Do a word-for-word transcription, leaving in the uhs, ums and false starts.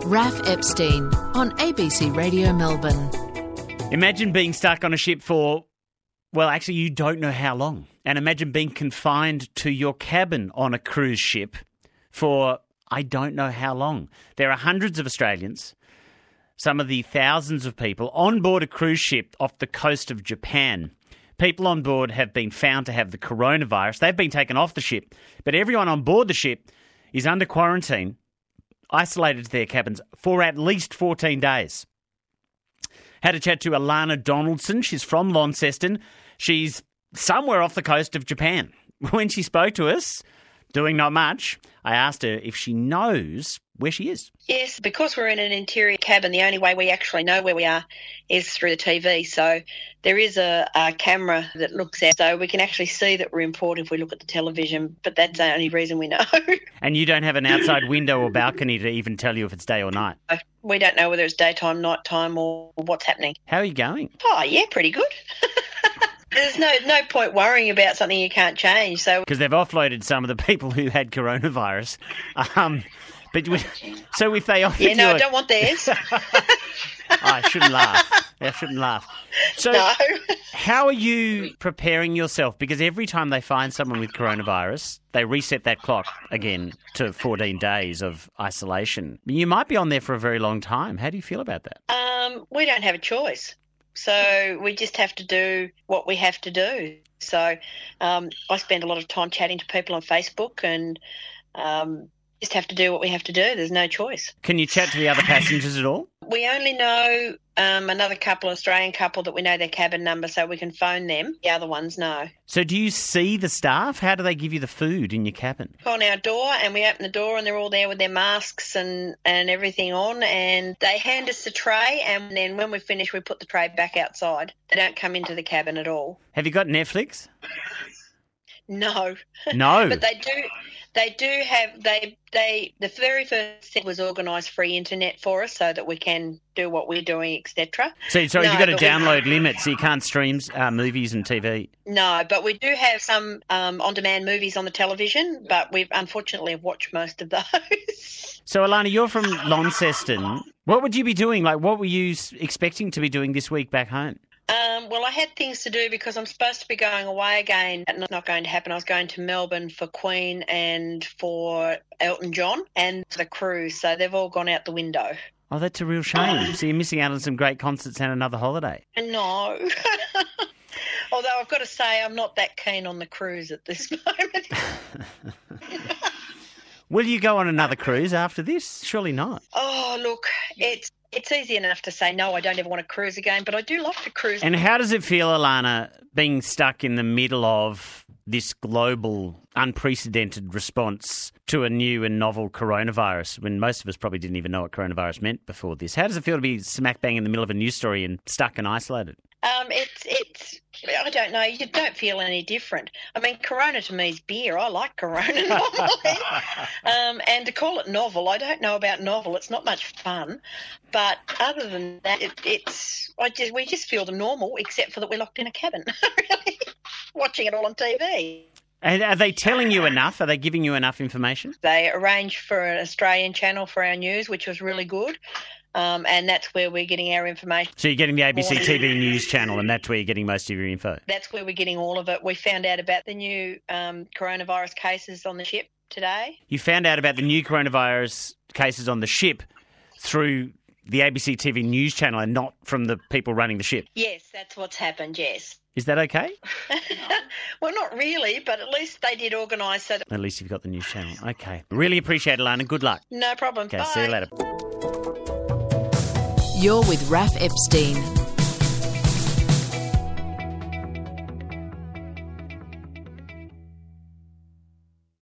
Raf Epstein on A B C Radio Melbourne. Imagine being stuck on a ship for, well, actually, you don't know how long. And imagine being confined to your cabin on a cruise ship for, I don't know how long. There are hundreds of Australians, some of the thousands of people, on board a cruise ship off the coast of Japan. People on board have been found to have the coronavirus. They've been taken off the ship, but everyone on board the ship is under quarantine, isolated to their cabins for at least fourteen days. Had a chat to Alana Donaldson. She's from Launceston. She's somewhere off the coast of Japan. When she spoke to us, doing not much, I asked her if she knows where she is. Yes, because we're in an interior cabin, the only way we actually know where we are is through the T V. So there is a, a camera that looks out, so we can actually see that we're in port if we look at the television, but that's the only reason we know. And you don't have an outside window or balcony to even tell you if it's day or night? We don't know whether it's daytime, nighttime, or what's happening. How are you going? Oh, yeah, pretty good. There's no no point worrying about something you can't change. So because they've offloaded some of the people who had coronavirus. Um, but we, so if they offered yeah, no, you a... I don't want theirs. I shouldn't laugh. I shouldn't laugh. So no. How are you preparing yourself? Because every time they find someone with coronavirus, they reset that clock again to fourteen days of isolation. You might be on there for a very long time. How do you feel about that? Um, we don't have a choice. So we just have to do what we have to do. So um, I spend a lot of time chatting to people on Facebook and um, just have to do what we have to do. There's no choice. Can you chat to the other passengers at all? We only know um, another couple, Australian couple, that we know their cabin number, so we can phone them. The other ones, no. So do you see the staff? How do they give you the food in your cabin? On our door, and we open the door and they're all there with their masks and, and everything on, and they hand us the tray, and then when we finish, we put the tray back outside. They don't come into the cabin at all. Have you got Netflix? No. No. But they do they do have they they the very first thing was organised free internet for us so that we can do what we're doing, et cetera. So, so no, you've got a download we, limit, so you can't stream uh, movies and T V? No, but we do have some um, on-demand movies on the television, but we've unfortunately watched most of those. So, Alana, you're from Launceston. What would you be doing? Like, what were you expecting to be doing this week back home? Um, well, I had things to do because I'm supposed to be going away again. That's not going to happen. I was going to Melbourne for Queen and for Elton John and the cruise, so they've all gone out the window. Oh, that's a real shame. So you're missing out on some great concerts and another holiday. No. Although I've got to say I'm not that keen on the cruise at this moment. Will you go on another cruise after this? Surely not. Oh, look, it's it's easy enough to say, no, I don't ever want to cruise again, but I do like to cruise. And how does it feel, Alana, being stuck in the middle of this global, unprecedented response to a new and novel coronavirus, when most of us probably didn't even know what coronavirus meant before this? How does it feel to be smack bang in the middle of a news story and stuck and isolated? Um, it's, it's, I don't know, you don't feel any different. I mean, Corona to me is beer. I like Corona normally. um, and to call it novel, I don't know about novel. It's not much fun. But other than that, it, it's, I just, we just feel the normal, except for that we're locked in a cabin, really, watching it all on T V. And are they telling you enough? Are they giving you enough information? They arranged for an Australian channel for our news, which was really good. Um, and that's where we're getting our information. So you're getting the A B C T V News channel, and that's where you're getting most of your info? That's where we're getting all of it. We found out about the new um, coronavirus cases on the ship today. You found out about the new coronavirus cases on the ship through the A B C T V News channel and not from the people running the ship? Yes, that's what's happened, yes. Is that okay? Well, not really, but at least they did organise so that... At least you've got the news channel. Okay. Really appreciate it, Alana. Good luck. No problem. Okay, Bye. see you later. You're with Raf Epstein.